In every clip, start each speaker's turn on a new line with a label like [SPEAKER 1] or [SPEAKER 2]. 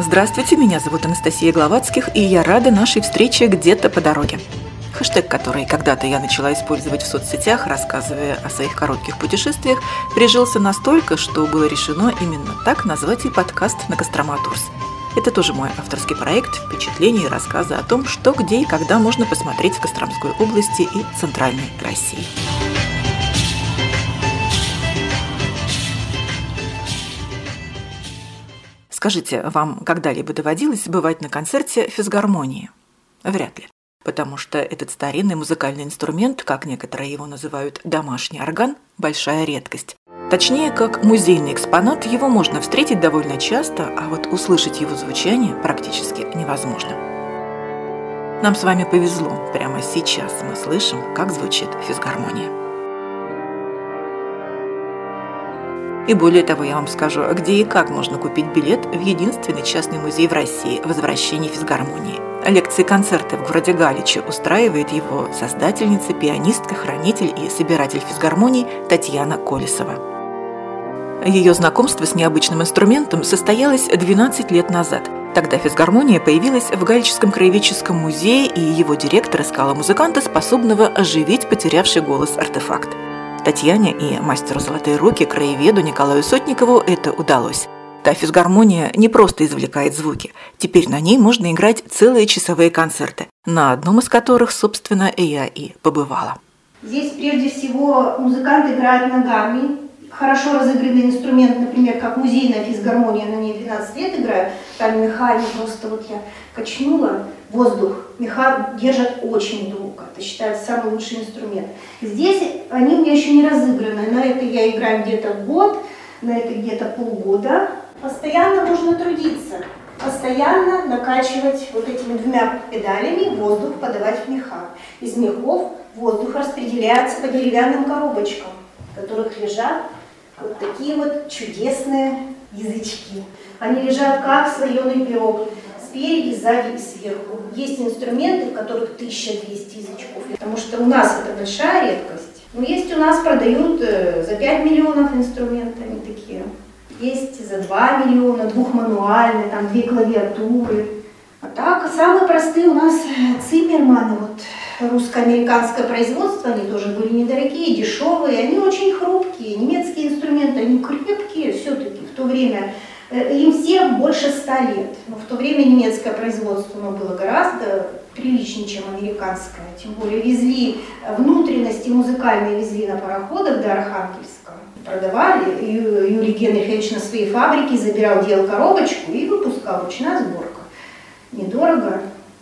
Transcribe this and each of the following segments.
[SPEAKER 1] Здравствуйте, меня зовут Анастасия Гловацких, и я рада нашей встрече где-то по дороге. Хэштег, который когда-то я начала использовать в соцсетях, рассказывая о своих коротких путешествиях, прижился настолько, что было решено именно так назвать и подкаст на Кострома Турс. Это тоже мой авторский проект, впечатления и рассказы о том, что, где и когда можно посмотреть в Костромской области и Центральной России. Скажите, вам когда-либо доводилось бывать на концерте физгармонии? Вряд ли, потому что этот старинный музыкальный инструмент, как некоторые его называют домашний орган, большая редкость. Точнее, как музейный экспонат, его можно встретить довольно часто, а вот услышать его звучание практически невозможно. Нам с вами повезло, прямо сейчас мы слышим, как звучит физгармония. И более того, я вам скажу, где и как можно купить билет в единственный частный музей в России «Возвращение физгармонии». Лекции и концерты в городе Галиче устраивает его создательница, пианистка, хранитель и собиратель физгармоний Татьяна Колесова. Ее знакомство с необычным инструментом состоялось 12 лет назад. Тогда физгармония появилась в Галичском краеведческом музее, и его директор искала музыканта, способного оживить потерявший голос артефакт. Татьяне и мастеру «Золотые руки», краеведу Николаю Сотникову это удалось. Та физгармония не просто извлекает звуки. Теперь на ней можно играть целые часовые концерты, на одном из которых, собственно, я и побывала.
[SPEAKER 2] Здесь прежде всего музыкант играет ногами. Хорошо разыгранный инструмент, например, как музейная физгармония, на ней 12 лет играю, там меха просто вот я качнула, воздух, меха держат очень долго, это считается самый лучший инструмент. Здесь они у меня еще не разыграны, на это я играю где-то год, на это где-то полгода. Постоянно нужно трудиться, постоянно накачивать вот этими двумя педалями, воздух подавать в меха. Из мехов воздух распределяется по деревянным коробочкам, в которых лежат вот такие вот чудесные язычки. Они лежат как слоеный пирог, спереди, сзади и сверху. Есть инструменты, в которых 1200 язычков, потому что у нас это большая редкость. Но есть у нас, продают за 5 миллионов инструментов, они такие. Есть за 2 миллиона, двухмануальные, там 2 клавиатуры. А так, самые простые у нас Циммерманы, вот русско-американское производство, они тоже были недорогие, дешевые, они очень хрупкие, немецкие инструменты, они крепкие все-таки в то время. Им всем больше 100 лет, но в то время немецкое производство было гораздо приличнее, чем американское. Тем более везли внутренности музыкальные, везли на пароходах до Архангельска. Продавали, Юрий Генрихович на своей фабрике забирал, делал коробочку и выпускал, ручная сборка. Недорого,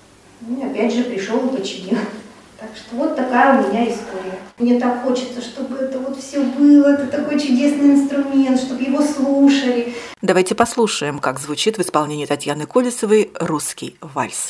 [SPEAKER 2] и опять же пришел и починил. Так что вот такая у меня история. Мне так хочется, чтобы это вот все было, это такой чудесный инструмент, чтобы его слушали.
[SPEAKER 1] Давайте послушаем, как звучит в исполнении Татьяны Колесовой русский вальс.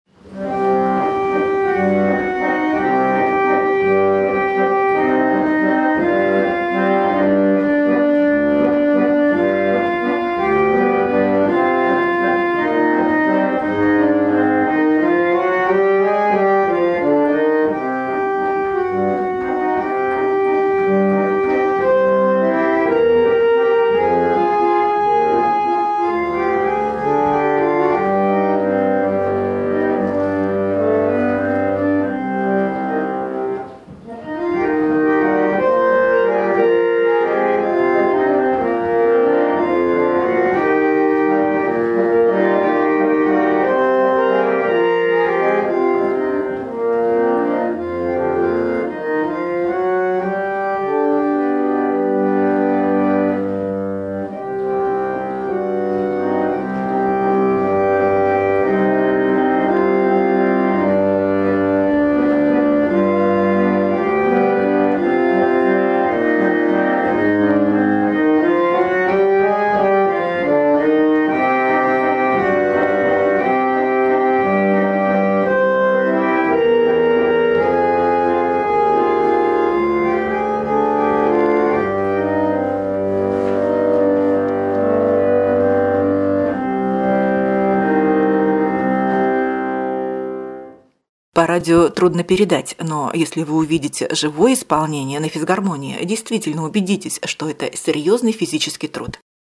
[SPEAKER 1] По радио трудно передать, но если вы увидите живое исполнение на физгармонии, действительно убедитесь, что это серьезный физический труд.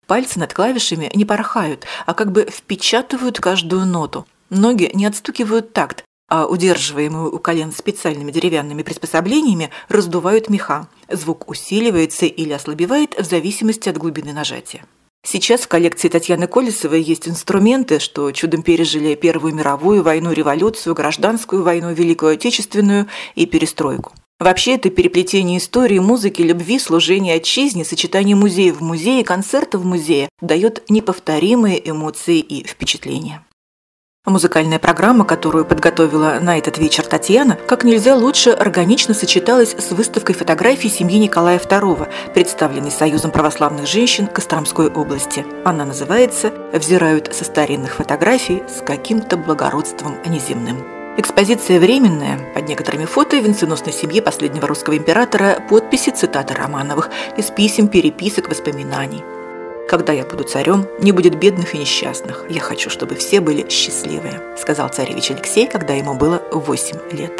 [SPEAKER 1] Пальцы над клавишами не порхают, а как бы впечатывают каждую ноту. Ноги не отстукивают такт, а удерживаемые у колен специальными деревянными приспособлениями раздувают меха. Звук усиливается или ослабевает в зависимости от глубины нажатия. Сейчас в коллекции Татьяны Колесовой есть инструменты, что чудом пережили Первую мировую войну, революцию, гражданскую войну, Великую Отечественную и перестройку. Вообще это переплетение истории, музыки, любви, служения отчизне, сочетание музея в музее, концерта в музее дает неповторимые эмоции и впечатления. Музыкальная программа, которую подготовила на этот вечер Татьяна, как нельзя лучше органично сочеталась с выставкой фотографий семьи Николая II, представленной Союзом православных женщин Костромской области. Она называется «Взирают со старинных фотографий с каким-то благородством неземным». Экспозиция временная, под некоторыми фото венценосной семьи последнего русского императора подписи, цитаты Романовых из писем, переписок, воспоминаний. «Когда я буду царем, не будет бедных и несчастных. Я хочу, чтобы все были счастливые», сказал царевич Алексей, когда ему было 8 лет.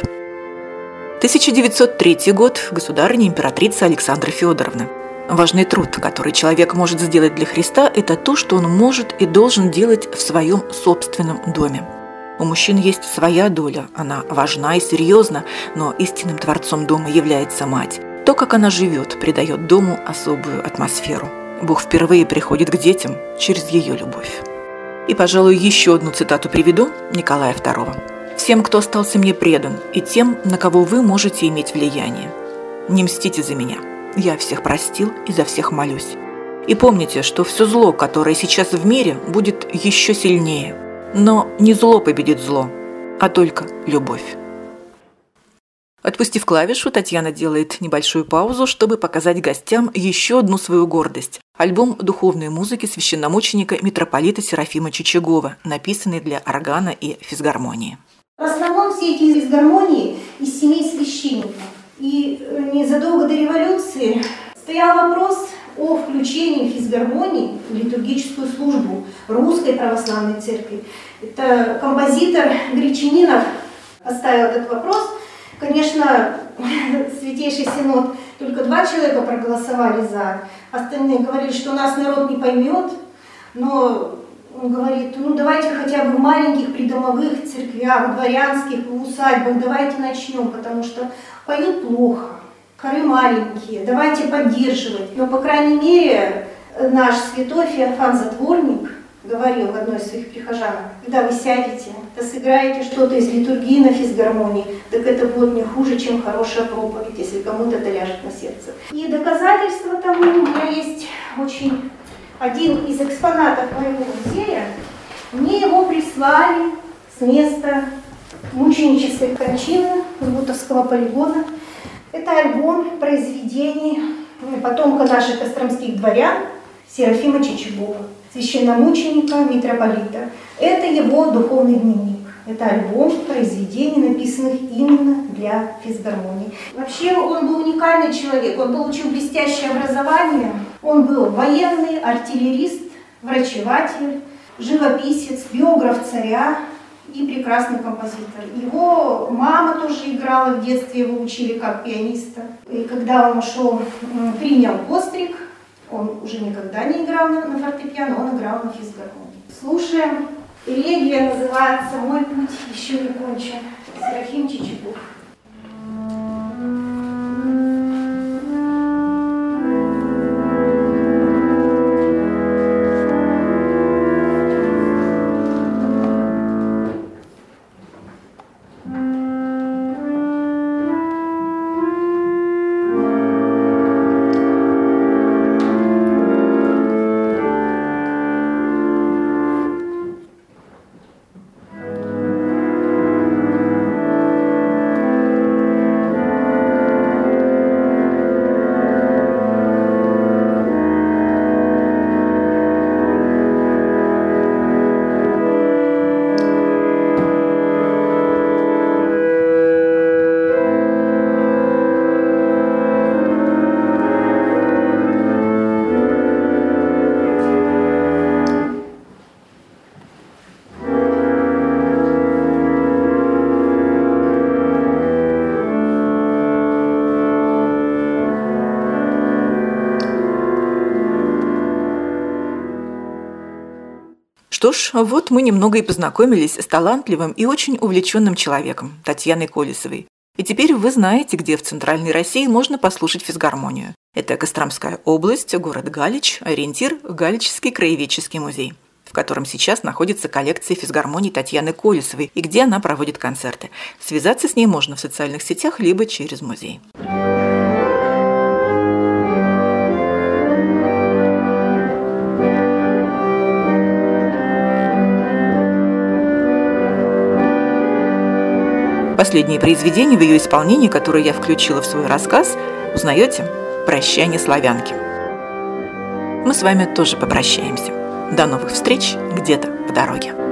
[SPEAKER 1] 1903 год. Государыня императрица Александра Федоровна. Важный труд, который человек может сделать для Христа, это то, что он может и должен делать в своем собственном доме. У мужчин есть своя доля, она важна и серьезна, но истинным творцом дома является мать. То, как она живет, придает дому особую атмосферу. Бог впервые приходит к детям через ее любовь. И, пожалуй, еще одну цитату приведу Николая II. «Всем, кто остался мне предан, и тем, на кого вы можете иметь влияние. Не мстите за меня. Я всех простил и за всех молюсь. И помните, что все зло, которое сейчас в мире, будет еще сильнее. Но не зло победит зло, а только любовь». Отпустив клавишу, Татьяна делает небольшую паузу, чтобы показать гостям еще одну свою гордость – альбом духовной музыки священномученика митрополита Серафима Чичагова, написанный для органа и физгармонии.
[SPEAKER 2] В основном все эти физгармонии из семей священников. И незадолго до революции стоял вопрос о включении физгармонии в литургическую службу Русской Православной Церкви. Это композитор Гречанинов поставил этот вопрос. Конечно, Святейший Синод, только 2 человека проголосовали за. Остальные говорили, что нас народ не поймет. Но он говорит, давайте хотя бы в маленьких придомовых церквях, дворянских, в усадьбах, давайте начнем, потому что поют плохо, хоры маленькие, давайте поддерживать. Но, по крайней мере, наш святой Феофан Затворник говорил в одной из своих прихожанок, когда вы сядете, да сыграете что-то из литургии на физгармонии, так это будет не хуже, чем хорошая проповедь, если кому-то это ляжет на сердце. И доказательство тому у меня есть один из экспонатов моего музея. Мне его прислали с места мученической кончины Бутовского полигона. Это альбом произведений потомка наших костромских дворян Серафима Чичагова, священномученика, митрополита. Это его духовный дневник. Это альбом произведений, написанных именно для физгармонии. Вообще он был уникальный человек. Он получил блестящее образование. Он был военный, артиллерист, врачеватель, живописец, биограф царя и прекрасный композитор. Его мама тоже играла в детстве, его учили как пианиста. И когда он принял постриг, он уже никогда не играл на фортепиано, он играл на физгармонии. Слушаем. Элегия называется «Мой путь еще не кончен». Серафим Чичагов.
[SPEAKER 1] Что ж, вот мы немного и познакомились с талантливым и очень увлеченным человеком Татьяной Колесовой. И теперь вы знаете, где в Центральной России можно послушать физгармонию. Это Костромская область, город Галич, ориентир – Галичский краеведческий музей, в котором сейчас находится коллекция физгармоний Татьяны Колесовой и где она проводит концерты. Связаться с ней можно в социальных сетях либо через музей. Последнее произведение в ее исполнении, которое я включила в свой рассказ, узнаете? «Прощание славянки». Мы с вами тоже попрощаемся. До новых встреч где-то по дороге.